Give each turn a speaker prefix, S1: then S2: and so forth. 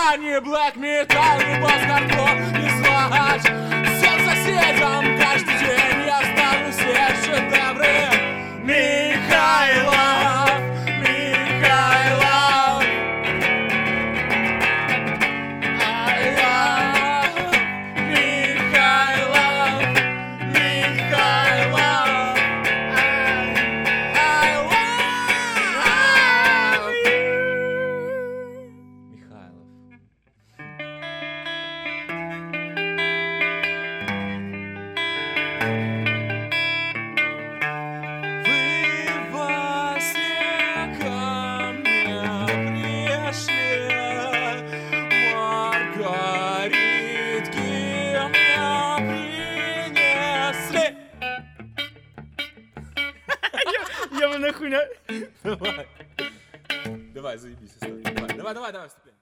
S1: ни блэк металл, ни бас-хардкор, ни слагач. Всем соседям каждый день я ставлю все шедевры. Михайлов, Михайлов, I love Михайлов, Михайлов, I love Михайлов. Вы во сне ко мне пришли, маргаритки мне принесли.
S2: Я мене хуйня.
S1: Давай, заебись, давай, вступай.